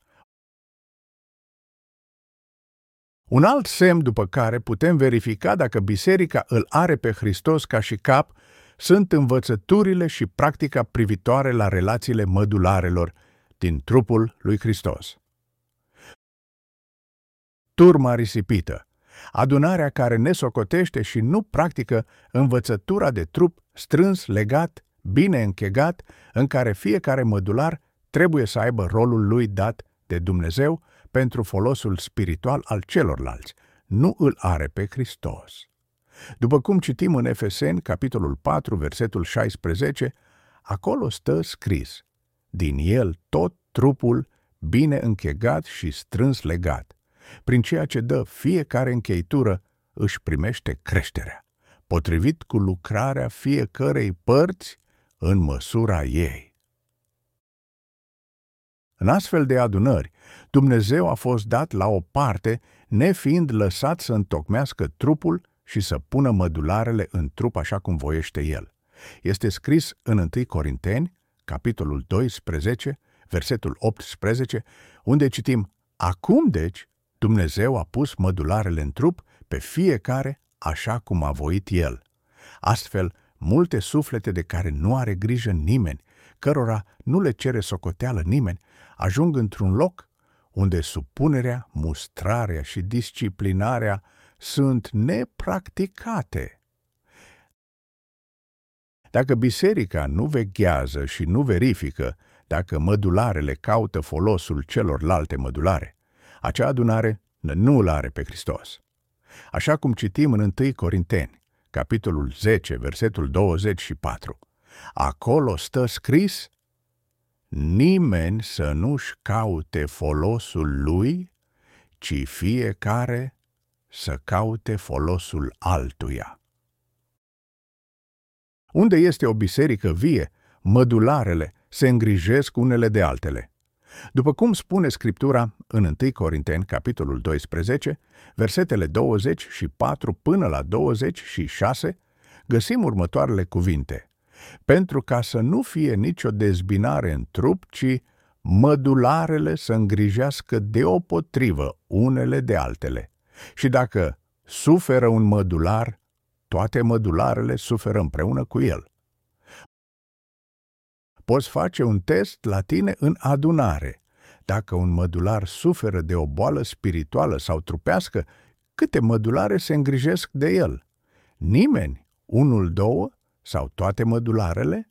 Un alt semn după care putem verifica dacă biserica îl are pe Hristos ca și cap sunt învățăturile și practica privitoare la relațiile mădularelor din trupul lui Hristos. Turma risipită, adunarea care nesocotește și nu practică învățătura de trup strâns legat, bine închegat, în care fiecare mădular trebuie să aibă rolul lui dat de Dumnezeu pentru folosul spiritual al celorlalți. Nu îl are pe Hristos. După cum citim în Efeseni, capitolul 4, versetul 16, acolo stă scris: din el tot trupul, bine închegat și strâns legat, prin ceea ce dă fiecare încheitură, își primește creșterea, potrivit cu lucrarea fiecărei părți în măsura ei. În astfel de adunări, Dumnezeu a fost dat la o parte, nefiind lăsat să întocmească trupul și să pună mădularele în trup așa cum voiește El. Este scris în 1 Corinteni, capitolul 12, versetul 18, unde citim: acum, deci, Dumnezeu a pus mădularele în trup pe fiecare așa cum a voit El. Astfel, multe suflete de care nu are grijă nimeni, cărora nu le cere socoteală nimeni, ajung într-un loc unde supunerea, mustrarea și disciplinarea sunt nepracticate. Dacă biserica nu veghează și nu verifică dacă mădularele caută folosul celorlalte mădulare, acea adunare nu îl are pe Hristos. Așa cum citim în 1 Corinteni, capitolul 10, versetul 24. Acolo stă scris: nimeni să nu-și caute folosul lui, ci fiecare să caute folosul altuia. Unde este o biserică vie, mădularele se îngrijesc unele de altele. După cum spune Scriptura în 1 Corinteni, capitolul 12, versetele 24 până la 26, găsim următoarele cuvinte: pentru ca să nu fie nicio dezbinare în trup, ci mădularele să îngrijească deopotrivă unele de altele. Și dacă suferă un mădular, toate mădularele suferă împreună cu el. Poți face un test la tine în adunare. Dacă un mădular suferă de o boală spirituală sau trupească, câte mădulare se îngrijesc de el? Nimeni? Unul, două? Sau toate mădularele?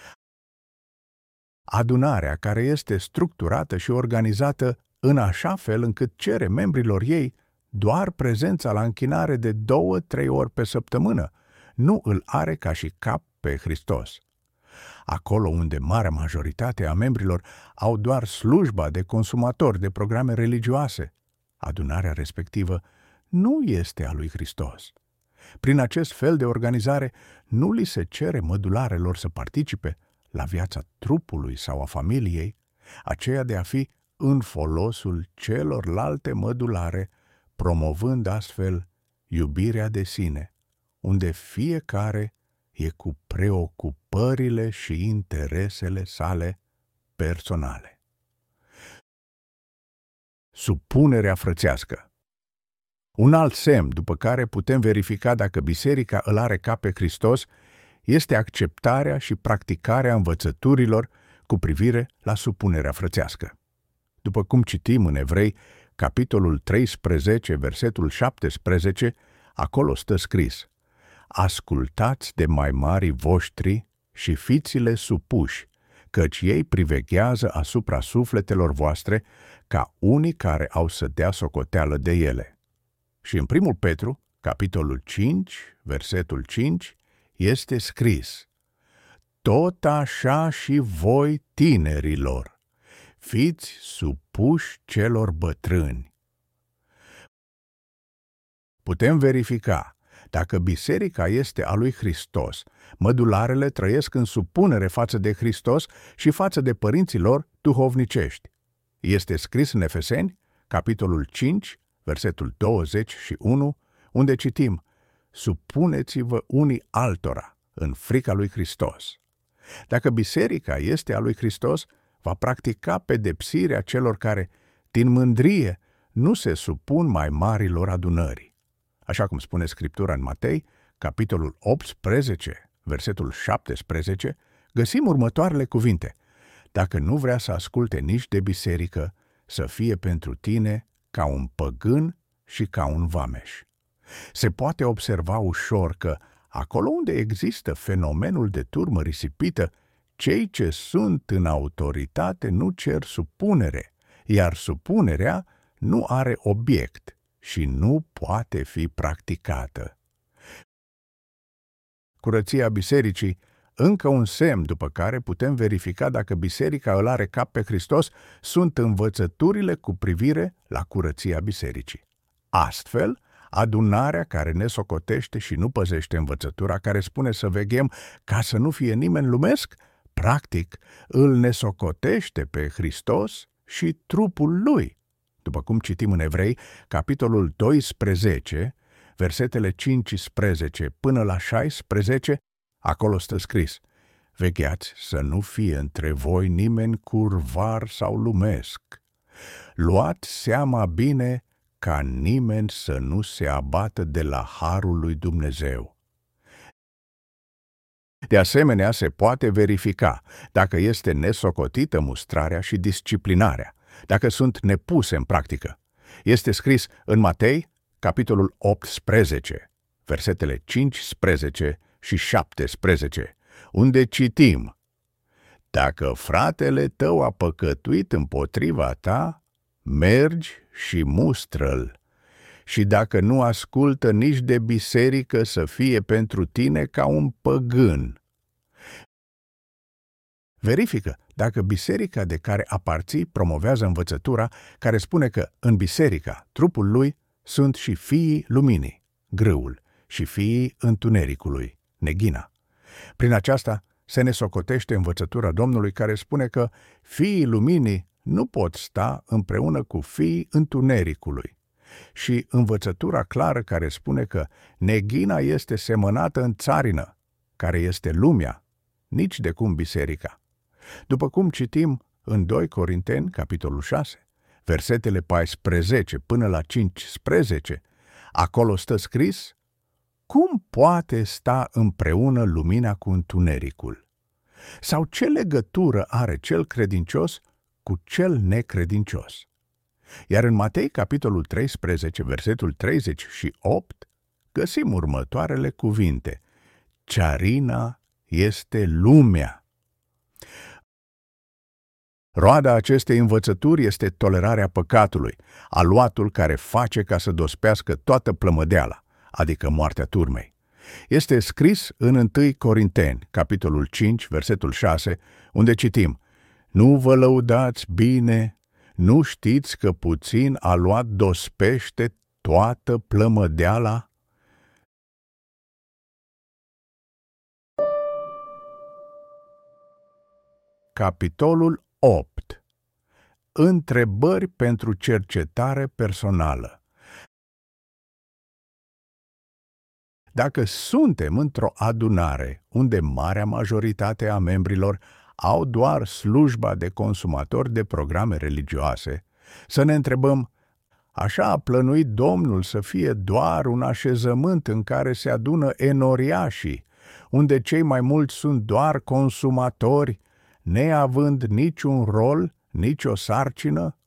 Adunarea care este structurată și organizată în așa fel încât cere membrilor ei doar prezența la închinare de 2-3 ori pe săptămână. Nu îl are ca și cap pe Hristos. Acolo unde marea majoritate a membrilor au doar slujba de consumatori de programe religioase, adunarea respectivă nu este a lui Hristos. Prin acest fel de organizare nu li se cere mădularelor să participe la viața trupului sau a familiei, aceea de a fi în folosul celorlalte mădulare, promovând astfel iubirea de sine, unde fiecare e cu preocupările și interesele sale personale. Supunerea frățească. Un alt semn după care putem verifica dacă biserica îl are ca pe Hristos este acceptarea și practicarea învățăturilor cu privire la supunerea frățească. După cum citim în Evrei, capitolul 13, versetul 17, acolo stă scris: ascultați de mai marii voștri și fiți-le supuși, căci ei priveghează asupra sufletelor voastre ca unii care au să dea socoteală de ele. Și în 1 Petru, capitolul 5, versetul 5, este scris: tot așa și voi, tinerilor, fiți supuși celor bătrâni. Putem verifica dacă biserica este a lui Hristos, mădularele trăiesc în supunere față de Hristos și față de părinții lor duhovnicești. Este scris în Efeseni, capitolul 5, versetul 21, unde citim: supuneți-vă unii altora în frica lui Hristos. Dacă biserica este a lui Hristos, va practica pedepsirea celor care, din mândrie, nu se supun mai marilor adunări. Așa cum spune Scriptura în Matei, capitolul 18, versetul 17, găsim următoarele cuvinte: dacă nu vrea să asculte nici de biserică, să fie pentru tine ca un păgân și ca un vameș. Se poate observa ușor că, acolo unde există fenomenul de turmă risipită, cei ce sunt în autoritate nu cer supunere, iar supunerea nu are obiect și nu poate fi practicată. Curăția bisericii, încă un semn după care putem verifica dacă biserica îl are cap pe Hristos, sunt învățăturile cu privire la curăția bisericii. Astfel, adunarea care ne socotește și nu păzește învățătura care spune să veghem ca să nu fie nimeni lumesc, practic îl nesocotește pe Hristos și trupul lui. După cum citim în Evrei, capitolul 12, versetele 15 până la 16, acolo stă scris: vegheați să nu fie între voi nimeni curvar sau lumesc. Luați seama bine ca nimeni să nu se abată de la harul lui Dumnezeu. De asemenea, se poate verifica dacă este nesocotită mustrarea și disciplinarea, dacă sunt nepuse în practică. Este scris în Matei, capitolul 18, versetele 15 și 17, unde citim: dacă fratele tău a păcătuit împotriva ta, mergi și mustră-l, și dacă nu ascultă nici de biserică, să fie pentru tine ca un păgân. Verifică dacă biserica de care aparții promovează învățătura care spune că în biserica, trupul lui, sunt și fiii luminii, grâul, și fiii întunericului, neghina. Prin aceasta se ne socotește învățătura Domnului care spune că fiii luminii nu pot sta împreună cu fiii întunericului, și învățătura clară care spune că neghina este semănată în țarină, care este lumea, nici de cum biserica. După cum citim în 2 Corinteni, capitolul 6, versetele 14 până la 15, acolo stă scris: cum poate sta împreună lumina cu întunericul? Sau ce legătură are cel credincios cu cel necredincios? Iar în Matei, capitolul 13, versetul 38, găsim următoarele cuvinte: țarina este lumea. Roada acestei învățături este tolerarea păcatului, aluatul care face ca să dospească toată plămădeala, adică moartea turmei. Este scris în 1 Corinteni, capitolul 5, versetul 6, unde citim: Nu vă lăudați bine, nu știți că puțin aluat dospește toată plămădeala? Capitolul 8. Întrebări pentru cercetare personală. Dacă suntem într-o adunare unde marea majoritate a membrilor au doar slujba de consumatori de programe religioase, să ne întrebăm: așa a plănuit Domnul să fie doar un așezământ în care se adună enoriașii, unde cei mai mulți sunt doar consumatori, neavând niciun rol, nicio sarcină?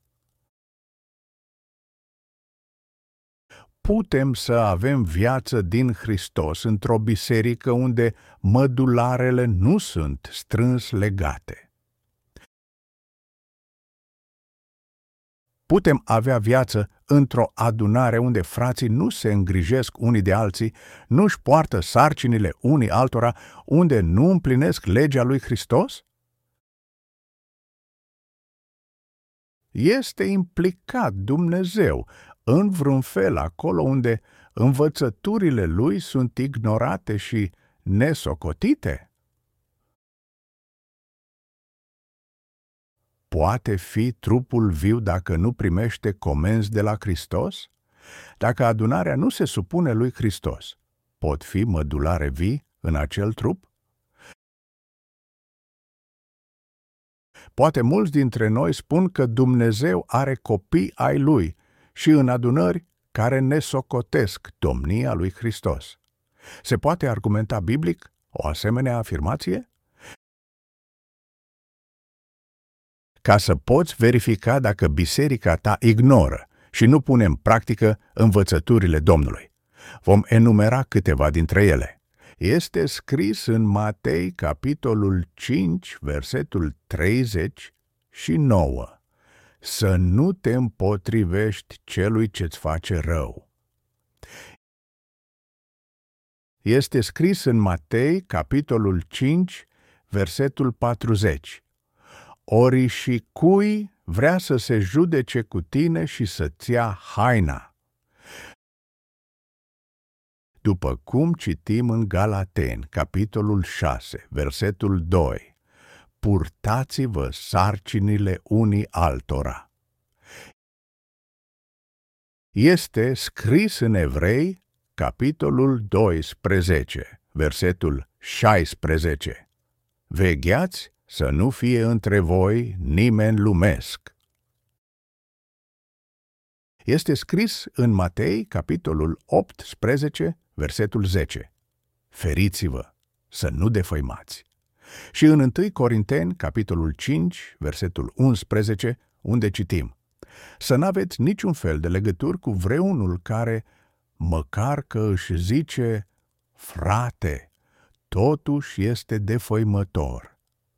Putem să avem viață din Hristos într-o biserică unde mădularele nu sunt strâns legate. Putem avea viață într-o adunare unde frații nu se îngrijesc unii de alții, nu-și poartă sarcinile unii altora, unde nu împlinesc legea lui Hristos? Este implicat Dumnezeu în vreun fel acolo unde învățăturile lui sunt ignorate și nesocotite? Poate fi trupul viu dacă nu primește comenzi de la Hristos? Dacă adunarea nu se supune lui Hristos, pot fi mădulare vii în acel trup? Poate mulți dintre noi spun că Dumnezeu are copii ai lui și în adunări care nesocotesc domnia lui Hristos. Se poate argumenta biblic o asemenea afirmație? Ca să poți verifica dacă biserica ta ignoră și nu pune în practică învățăturile Domnului, vom enumera câteva dintre ele. Este scris în Matei, capitolul 5, versetul 39. Să nu te împotrivești celui ce-ți face rău. Este scris în Matei, capitolul 5, versetul 40. Ori și cui vrea să se judece cu tine și să-ți ia haina. După cum citim în Galateni, capitolul 6, versetul 2, purtați-vă sarcinile unii altora. Este scris în Evrei, capitolul 12, versetul 16, vegheați să nu fie între voi nimeni lumesc. Este scris în Matei, capitolul 18, versetul 10. Feriți-vă să nu defăimați. Și în 1 Corinteni, capitolul 5, versetul 11, unde citim: să n-aveți niciun fel de legături cu vreunul care, măcar că își zice frate, totuși este defăimător.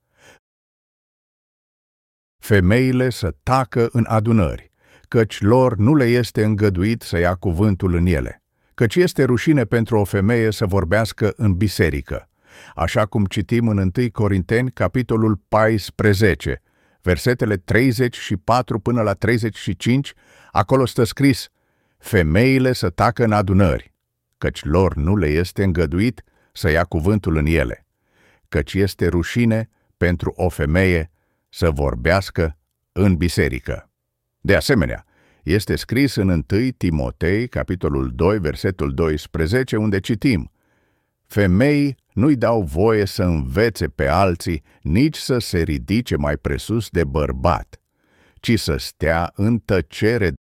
Femeile să tacă în adunări, căci lor nu le este îngăduit să ia cuvântul în ele, căci este rușine pentru o femeie să vorbească în biserică, așa cum citim în 1 Corinteni, capitolul 14, versetele 34 până la 35, acolo stă scris: femeile să tacă în adunări, căci lor nu le este îngăduit să ia cuvântul în ele, căci este rușine pentru o femeie să vorbească în biserică. De asemenea, este scris în 1 Timotei, capitolul 2, versetul 12, unde citim: femeii nu-i dau voie să învețe pe alții, nici să se ridice mai presus de bărbat, ci să stea în tăcere.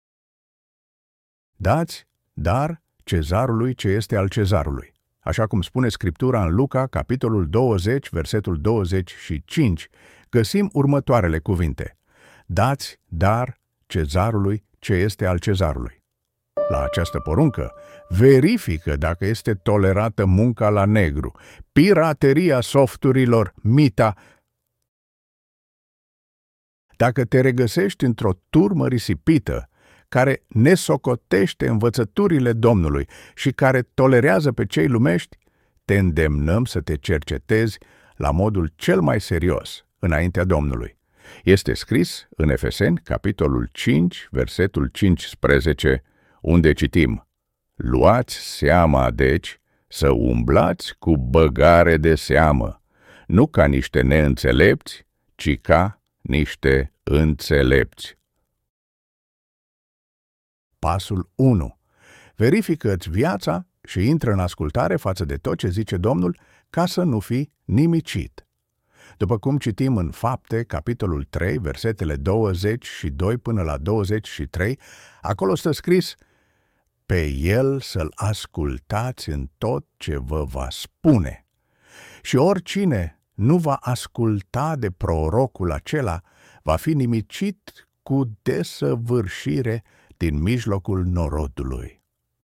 Dați dar cezarului ce este al cezarului, așa cum spune Scriptura în Luca, capitolul 20, versetul 25, găsim următoarele cuvinte: dați dar cezarului ce este al cezarului. La această poruncă, verifică dacă este tolerată munca la negru, pirateria softurilor, mita, Dacă te regăsești într-o turmă risipită, care nesocotește învățăturile Domnului și care tolerează pe cei lumești, te îndemnăm să te cercetezi la modul cel mai serios înaintea Domnului. Este scris în Efeseni, capitolul 5, versetul 15, unde citim: Luați seama, deci, să umblați cu băgare de seamă, nu ca niște neînțelepți, ci ca niște înțelepți. Pasul 1. Verifică-ți viața și intră în ascultare față de tot ce zice Domnul, ca să nu fii nimicit. După cum citim în Fapte, capitolul 3, versetele 22 până la 23, acolo stă scris: pe El să-L ascultați în tot ce vă va spune. Și oricine nu va asculta de prorocul acela va fi nimicit cu desăvârșire din mijlocul norodului.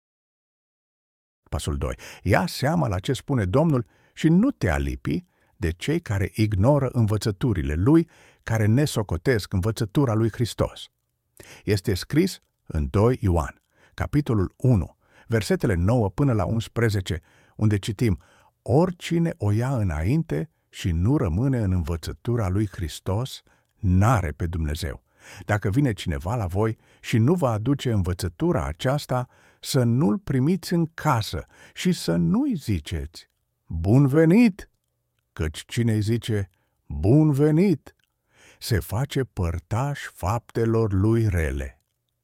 Pasul 2. Ia seama la ce spune Domnul și nu te alipi de cei care ignoră învățăturile Lui, care nesocotesc învățătura Lui Hristos. Este scris în 2 Ioan, capitolul 1, versetele 9 până la 11, unde citim: oricine o ia înainte și nu rămâne în învățătura Lui Hristos, n-are pe Dumnezeu. Dacă vine cineva la voi și nu va aduce învățătura aceasta, să nu-l primiți în casă și să nu-i ziceți: bun venit! Căci cine îi zice bun venit, se face părtaș faptelor lui rele.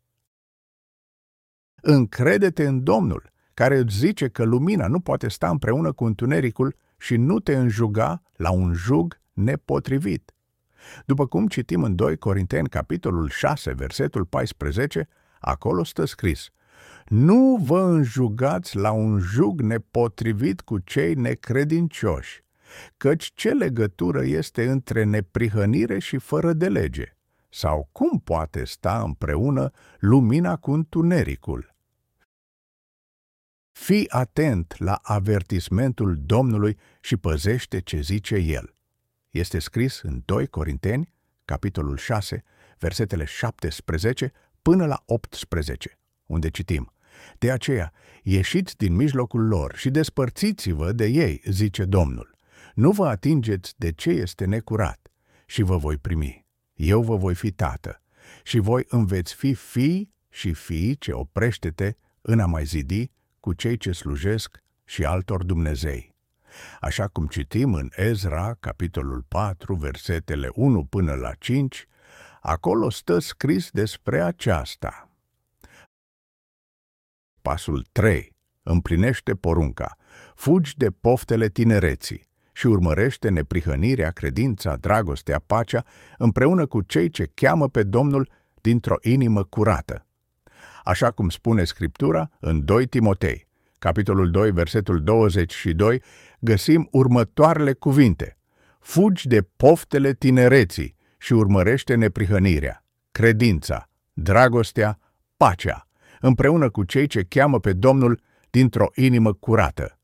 Încrede-te în Domnul, care îți zice că lumina nu poate sta împreună cu întunericul și nu te înjuga la un jug nepotrivit. După cum citim în 2 Corinteni, capitolul 6, versetul 14, acolo stă scris: nu vă înjugați la un jug nepotrivit cu cei necredincioși, căci ce legătură este între neprihănire și fără de lege? Sau cum poate sta împreună lumina cu întunericul? Fii atent la avertismentul Domnului și păzește ce zice El. Este scris în 2 Corinteni, capitolul 6, versetele 17 până la 18, unde citim: de aceea, ieșiți din mijlocul lor și despărțiți-vă de ei, zice Domnul. Nu vă atingeți de ce este necurat și vă voi primi. Eu vă voi fi tată și voi îmi veți fi fii și fiice oprește-te în a mai zidi cu cei ce slujesc și altor dumnezei. Așa cum citim în Ezra, capitolul 4, versetele 1 până la 5, acolo stă scris despre aceasta. Pasul 3. Împlinește porunca. Fugi de poftele tinereții și urmărește neprihănirea, credința, dragostea, pacea, împreună cu cei ce cheamă pe Domnul dintr-o inimă curată. Așa cum spune Scriptura în 2 Timotei, capitolul 2, versetul 22, găsim următoarele cuvinte: fugi de poftele tinereții și urmărește neprihănirea, credința, dragostea, pacea, împreună cu cei ce cheamă pe Domnul dintr-o inimă curată.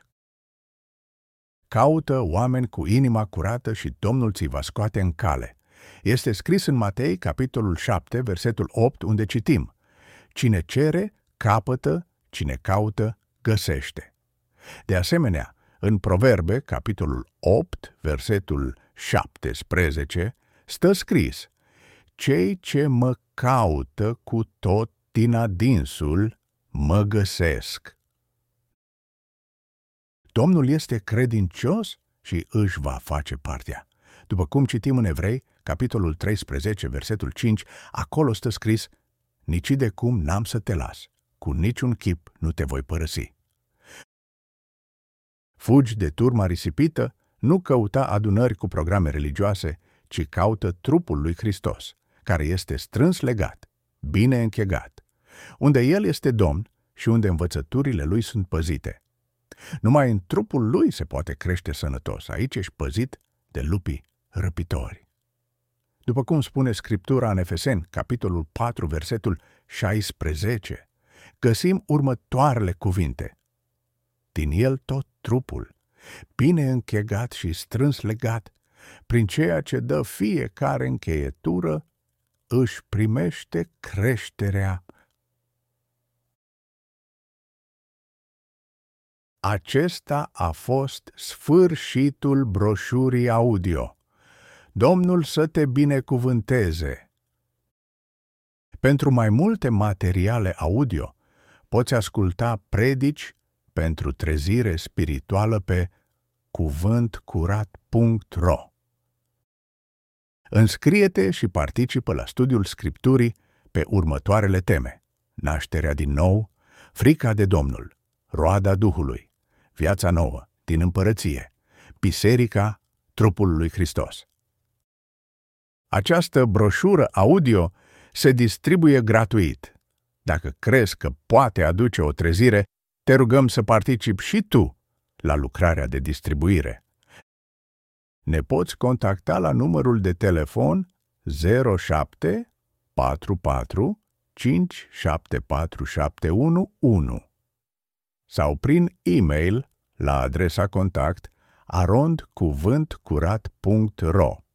Caută oameni cu inima curată și Domnul ți va scoate în cale. Este scris în Matei, capitolul 7, versetul 8, unde citim: cine cere, capătă, cine caută, găsește. De asemenea, în Proverbe, capitolul 8, versetul 17, stă scris: cei ce mă caută cu tot din adinsul, mă găsesc. Domnul este credincios și își va face partea. După cum citim în Evrei, capitolul 13, versetul 5, acolo stă scris: nici de cum n-am să te las, cu niciun chip nu te voi părăsi. Fugi de turma risipită, nu căuta adunări cu programe religioase, ci caută trupul lui Hristos, care este strâns legat, bine închegat, unde El este Domn și unde învățăturile Lui sunt păzite. Numai în trupul Lui se poate crește sănătos, aici ești păzit de lupii răpitori. După cum spune Scriptura în Efeseni, capitolul 4, versetul 16, găsim următoarele cuvinte: din El tot trupul, bine închegat și strâns legat, prin ceea ce dă fiecare încheietură, își primește creșterea. Acesta a fost sfârșitul broșurii audio. Domnul să te binecuvânteze! Pentru mai multe materiale audio, poți asculta predici pentru trezire spirituală pe cuvântcurat.ro. Înscrie-te și participă la studiul Scripturii pe următoarele teme: nașterea din nou, frica de Domnul, roada Duhului, viața nouă din împărăție, biserica, trupul lui Hristos. Această broșură audio se distribuie gratuit. Dacă crezi că poate aduce o trezire, te rugăm să participi și tu la lucrarea de distribuire. Ne poți contacta la numărul de telefon 07 44 574 711 sau prin e-mail la adresa contact arondcuvântcurat.ro.